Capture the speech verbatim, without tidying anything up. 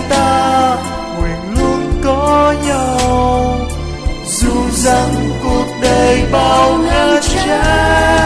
ta nguyện luôn có nhau, dù rằng cuộc đời bao ngã trái.